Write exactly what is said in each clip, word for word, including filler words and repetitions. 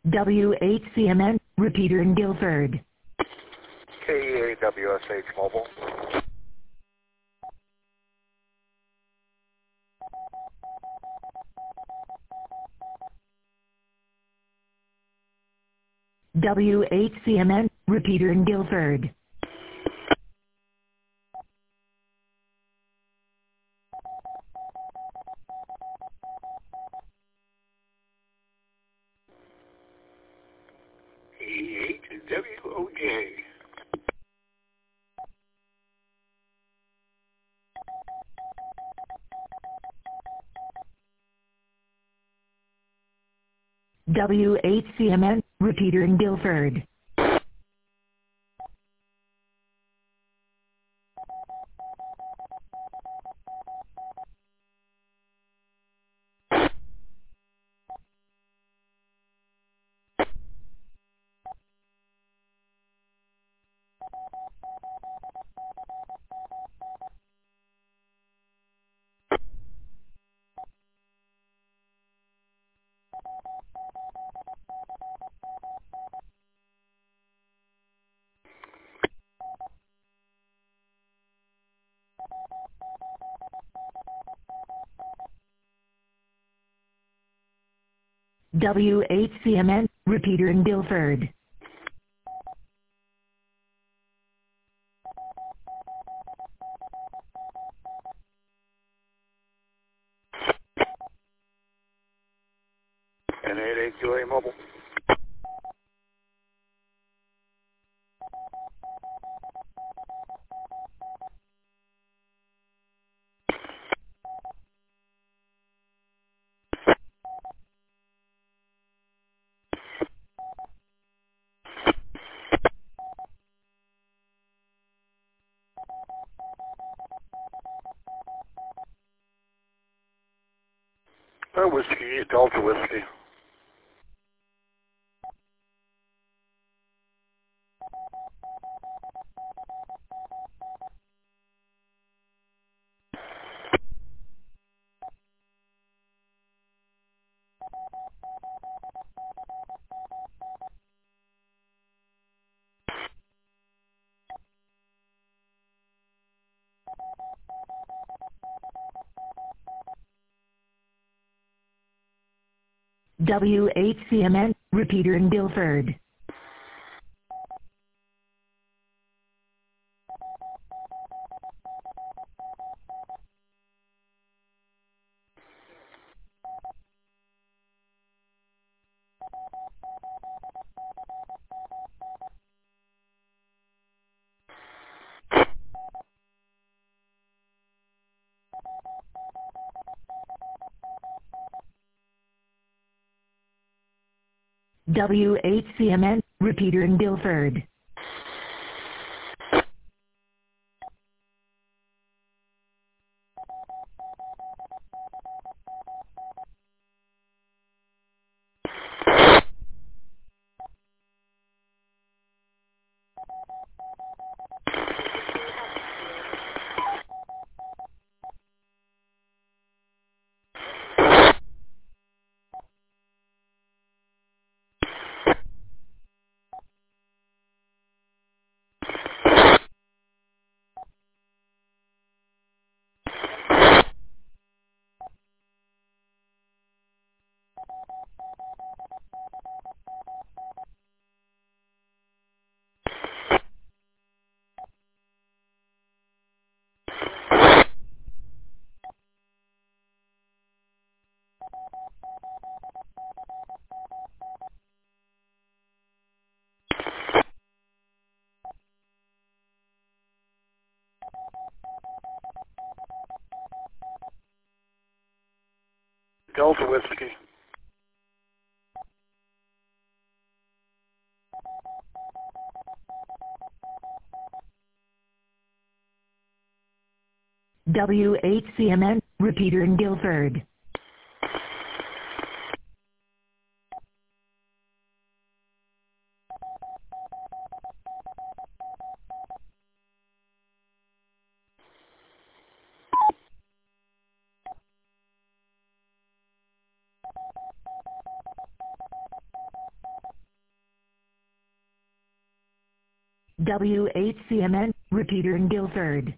W H C M N, repeater in Guilford. K E A W S H Mobile. W H C M N, repeater in Guilford. E eight W O J. W H C M N, repeater in Guilford. W H C M N, repeater in Guilford. N eight eight two A Mobile. Uh, whiskey, Delta Whiskey. W H C M N, repeater in Guilford. W H C M N, repeater in Guilford. Delta Whiskey. W H C M N, repeater in Guilford. W H C M N, repeater in Guilford.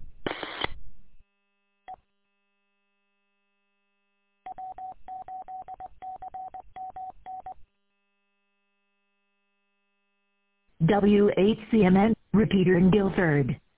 W H C M N, repeater in Guilford.